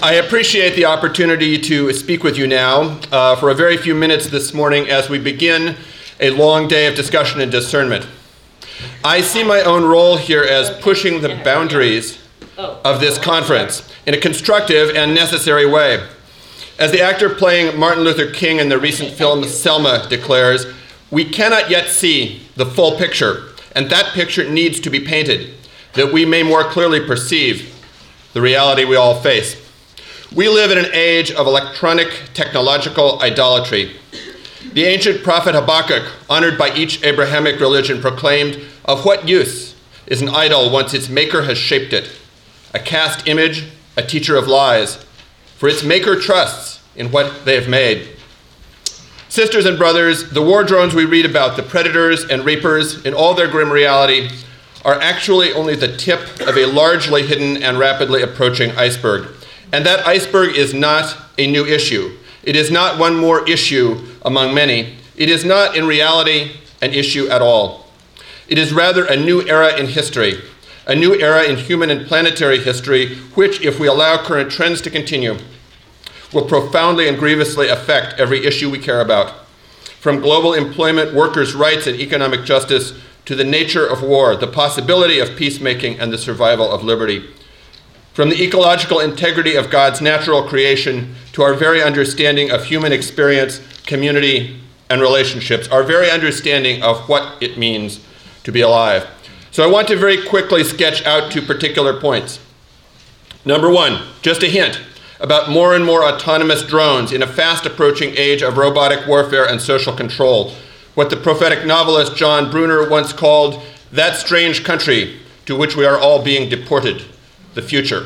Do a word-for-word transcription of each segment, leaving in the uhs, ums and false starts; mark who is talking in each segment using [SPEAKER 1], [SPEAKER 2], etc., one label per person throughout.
[SPEAKER 1] I appreciate the opportunity to speak with you now uh, for a very few minutes this morning as we begin a long day of discussion and discernment. I see my own role here as pushing the boundaries of this conference in a constructive and necessary way. As the actor playing Martin Luther King in the recent film Selma declares, we cannot yet see the full picture, and that picture needs to be painted, that we may more clearly perceive the reality we all face. We live in an age of electronic technological idolatry. The ancient prophet Habakkuk, honored by each Abrahamic religion, proclaimed, "Of what use is an idol once its maker has shaped it? A cast image, a teacher of lies, for its maker trusts in what they have made." Sisters and brothers, the war drones we read about, the predators and reapers, in all their grim reality, are actually only the tip of a largely hidden and rapidly approaching iceberg. And that iceberg is not a new issue. It is not one more issue among many. It is not, in reality, an issue at all. It is rather a new era in history, a new era in human and planetary history, which, if we allow current trends to continue, will profoundly and grievously affect every issue we care about, from global employment, workers' rights, and economic justice to the nature of war, the possibility of peacemaking, and the survival of liberty. From the ecological integrity of God's natural creation to our very understanding of human experience, community, and relationships, our very understanding of what it means to be alive. So I want to very quickly sketch out two particular points. Number one, just a hint about more and more autonomous drones in a fast approaching age of robotic warfare and social control, what the prophetic novelist John Brunner once called that strange country to which we are all being deported, the future.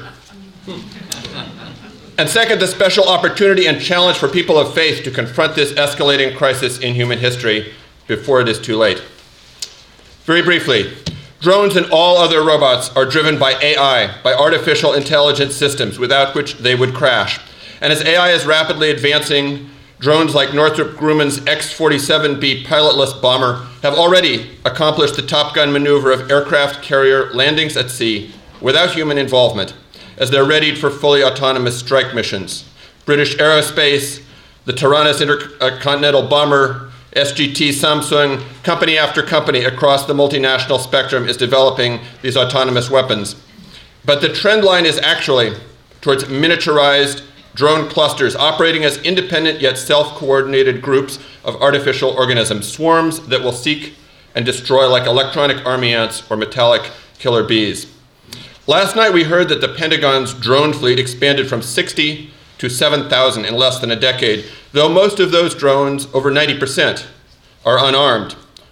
[SPEAKER 1] And second, the special opportunity and challenge for people of faith to confront this escalating crisis in human history before it is too late. Very briefly, drones and all other robots are driven by A I, by artificial intelligence systems, without which they would crash. And as A I is rapidly advancing, drones like Northrop Grumman's X forty-seven B pilotless bomber have already accomplished the Top Gun maneuver of aircraft carrier landings at sea without human involvement, as they're readied for fully autonomous strike missions. British Aerospace, the Taranis intercontinental bomber, S G T, Samsung, company after company across the multinational spectrum is developing these autonomous weapons. But the trend line is actually towards miniaturized drone clusters operating as independent yet self-coordinated groups of artificial organisms, swarms that will seek and destroy like electronic army ants or metallic killer bees. Last night we heard that the Pentagon's drone fleet expanded from sixty to seven thousand in less than a decade, though most of those drones, over ninety percent, are unarmed.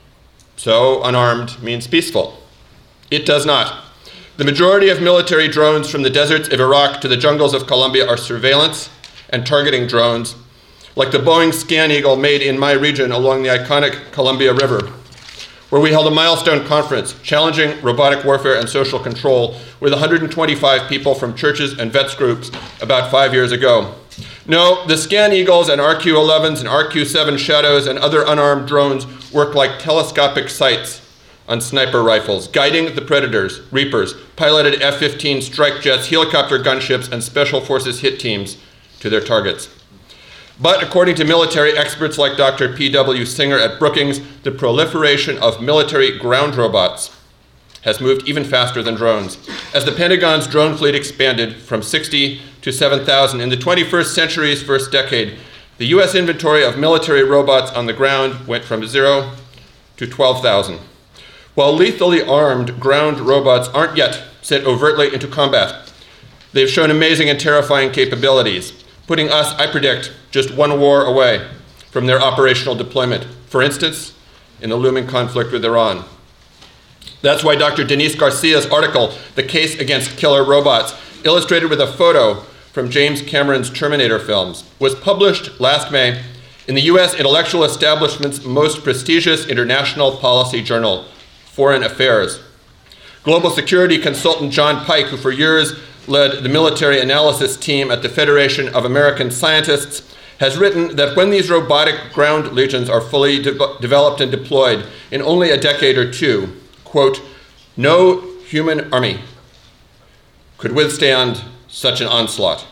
[SPEAKER 1] So unarmed means peaceful. It does not. The majority of military drones from the deserts of Iraq to the jungles of Colombia are surveillance and targeting drones, like the Boeing Scan Eagle made in my region along the iconic Columbia River, where we held a milestone conference challenging robotic warfare and social control with one hundred twenty-five people from churches and vets groups about five years ago. No, the Scan Eagles and R Q elevens and R Q seven Shadows and other unarmed drones work like telescopic sights on sniper rifles, guiding the predators, reapers, piloted F fifteen strike jets, helicopter gunships, and special forces hit teams to their targets. But according to military experts like Doctor P W Singer at Brookings, the proliferation of military ground robots has moved even faster than drones. As the Pentagon's drone fleet expanded from sixty to seven thousand in the twenty-first century's first decade, the U S inventory of military robots on the ground went from zero to twelve thousand. While lethally armed ground robots aren't yet sent overtly into combat, they've shown amazing and terrifying capabilities, putting us, I predict, just one war away from their operational deployment, for instance, in the looming conflict with Iran. That's why Doctor Denise Garcia's article, The Case Against Killer Robots, illustrated with a photo from James Cameron's Terminator films, was published last May in the U S intellectual establishment's most prestigious international policy journal, Foreign Affairs. Global security consultant John Pike, who for years led the military analysis team at the Federation of American Scientists, has written that when these robotic ground legions are fully de- developed and deployed in only a decade or two, quote, no human army could withstand such an onslaught,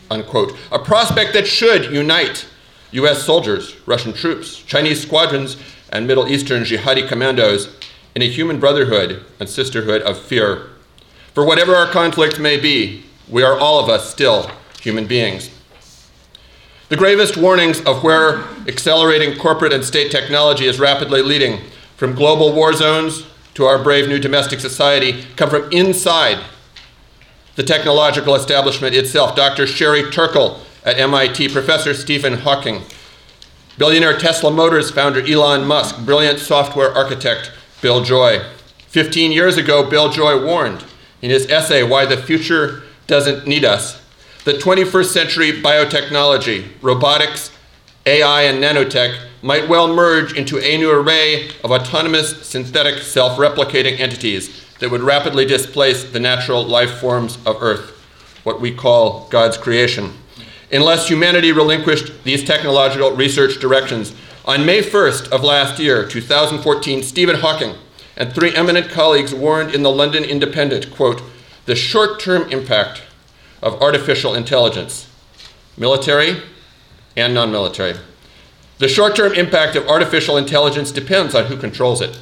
[SPEAKER 1] unquote. A prospect that should unite U S soldiers, Russian troops, Chinese squadrons, and Middle Eastern jihadi commandos in a human brotherhood and sisterhood of fear. For whatever our conflict may be, we are all of us still human beings. The gravest warnings of where accelerating corporate and state technology is rapidly leading, from global war zones to our brave new domestic society, come from inside the technological establishment itself. Doctor Sherry Turkle at M I T, Professor Stephen Hawking, billionaire Tesla Motors founder Elon Musk, brilliant software architect Bill Joy. Fifteen years ago, Bill Joy warned in his essay, Why the Future Doesn't Need Us, that twenty-first century biotechnology, robotics, A I, and nanotech might well merge into a new array of autonomous, synthetic, self-replicating entities that would rapidly displace the natural life forms of Earth, what we call God's creation. Unless humanity relinquished these technological research directions, on May first of last year, two thousand fourteen, Stephen Hawking and three eminent colleagues warned in the London Independent, quote, the short-term impact of artificial intelligence, military and non-military. The short-term impact of artificial intelligence depends on who controls it.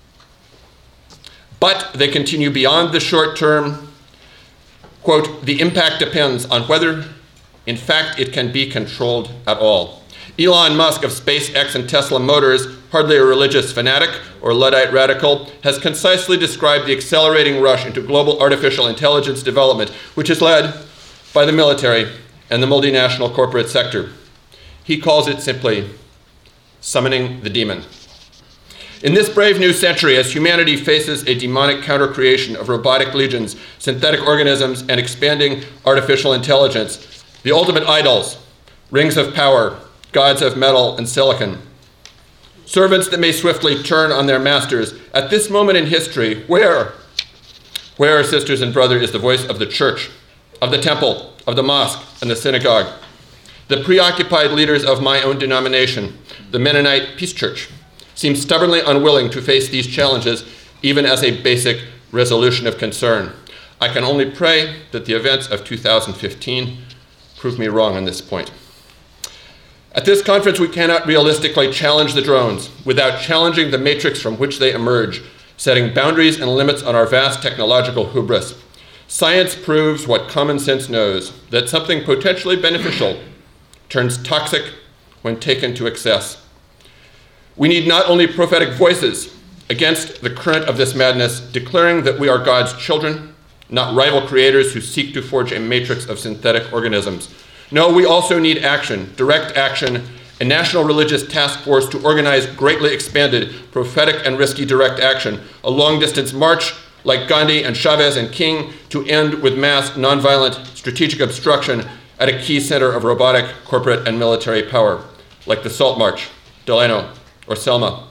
[SPEAKER 1] But they continue beyond the short term, quote, the impact depends on whether, in fact, it can be controlled at all. Elon Musk of SpaceX and Tesla Motors, hardly a religious fanatic or Luddite radical, has concisely described the accelerating rush into global artificial intelligence development, which is led by the military and the multinational corporate sector. He calls it simply summoning the demon. In this brave new century, as humanity faces a demonic counter-creation of robotic legions, synthetic organisms, and expanding artificial intelligence, the ultimate idols, rings of power, gods of metal and silicon, servants that may swiftly turn on their masters, at this moment in history, where, where, sisters and brothers, is the voice of the church, of the temple, of the mosque, and the synagogue? The preoccupied leaders of my own denomination, the Mennonite Peace Church, seem stubbornly unwilling to face these challenges, even as a basic resolution of concern. I can only pray that the events of two thousand fifteen prove me wrong on this point. At this conference, we cannot realistically challenge the drones without challenging the matrix from which they emerge, setting boundaries and limits on our vast technological hubris. Science proves what common sense knows, that something potentially beneficial turns toxic when taken to excess. We need not only prophetic voices against the current of this madness, declaring that we are God's children, not rival creators who seek to forge a matrix of synthetic organisms. No, we also need action, direct action, a national religious task force to organize greatly expanded, prophetic and risky direct action, a long-distance march like Gandhi and Chavez and King to end with mass nonviolent strategic obstruction at a key center of robotic, corporate, and military power, like the Salt March, Delano, or Selma.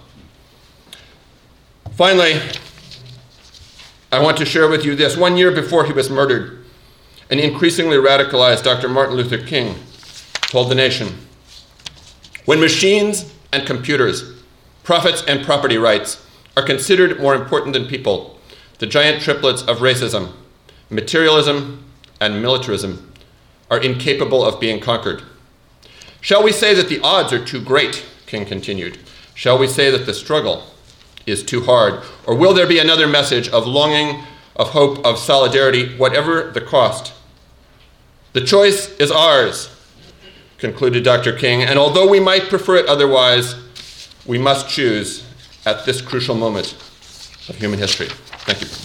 [SPEAKER 1] Finally, I want to share with you this. One year before he was murdered, an increasingly radicalized Doctor Martin Luther King told the nation, when machines and computers, profits and property rights are considered more important than people, the giant triplets of racism, materialism, and militarism are incapable of being conquered. Shall we say that the odds are too great, King continued? Shall we say that the struggle is too hard? Or will there be another message of longing, of hope, of solidarity, whatever the cost? The choice is ours, concluded Doctor King, and although we might prefer it otherwise, we must choose at this crucial moment of human history. Thank you.